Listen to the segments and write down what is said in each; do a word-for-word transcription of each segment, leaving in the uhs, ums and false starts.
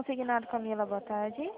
Consignado Camila, boa tarde.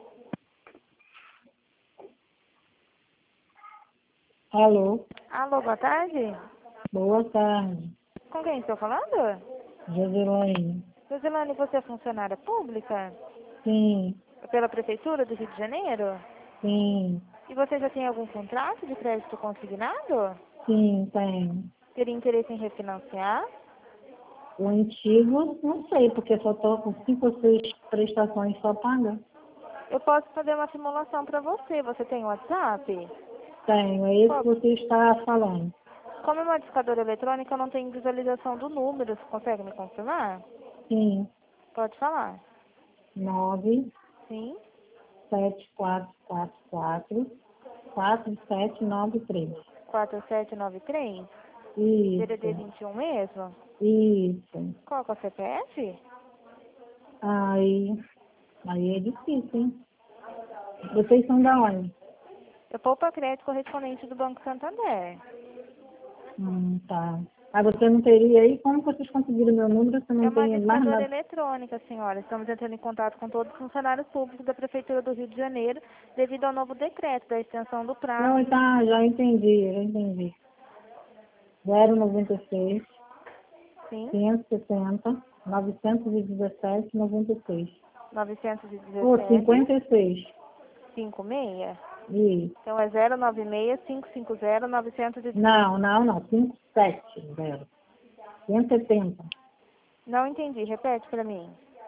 Alô, Alô, boa tarde. boa tarde. Com quem estou falando? Josilane. Josilane, você é funcionária pública? Sim, Pela Prefeitura do Rio de Janeiro? sim, E você já tem algum contrato de crédito consignado? sim, tem. Teria interesse em refinanciar? O antigo, não sei, porque só estou com cinco ou seis prestações só paga. Eu posso fazer uma simulação para você. Você tem WhatsApp? Tenho, é isso que Qual- você está falando. Como é uma discadora eletrônica, eu não tenho visualização do número. Você consegue me confirmar? Sim, Pode falar. nove Sim? sete quatro quatro quatro quatro sete nove três. quatro sete nove três? D D D Isso, vinte e um mesmo? isso. Qual que é o C P F? Aí, aí é difícil, hein? Vocês são da onde? Eu poupa crédito correspondente do Banco Santander. Hum, tá. Aí você não teria aí? Como vocês conseguiram meu número se eu É não uma tenho mais discadora nada? eletrônica, senhora. Estamos entrando em contato com todos os funcionários públicos da Prefeitura do Rio de Janeiro devido ao novo decreto da extensão do prazo. Não, tá, já entendi, já entendi. zero noventa e seis, Sim? quinhentos e sessenta, novecentos e dezessete, noventa e seis. Pô, novecentos e dezessete, cinquenta e seis. cinquenta e seis. Isso. Então é zero nove seis, cinco cinco zero, novecentos e dezesseis. Não, não, não. cinquenta e sete, zero. quinhentos e setenta. Não entendi. Repete para mim.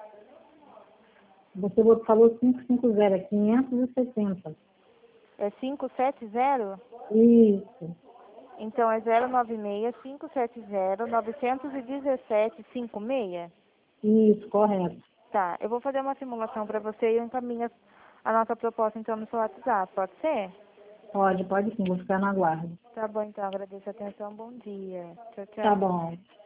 Você falou quinhentos e cinquenta, é quinhentos e setenta. É cinco sete zero? Isso. Então é zero nove seis, cinco sete zero, novecentos e dezessete, cinquenta e seis? Isso, correto. Tá, eu vou fazer uma simulação para você e eu encaminho a nossa proposta então no seu WhatsApp, pode ser? Pode, pode sim, vou ficar na guarda. Tá bom, então, agradeço a atenção, bom dia. Tchau, Tá tchau. bom.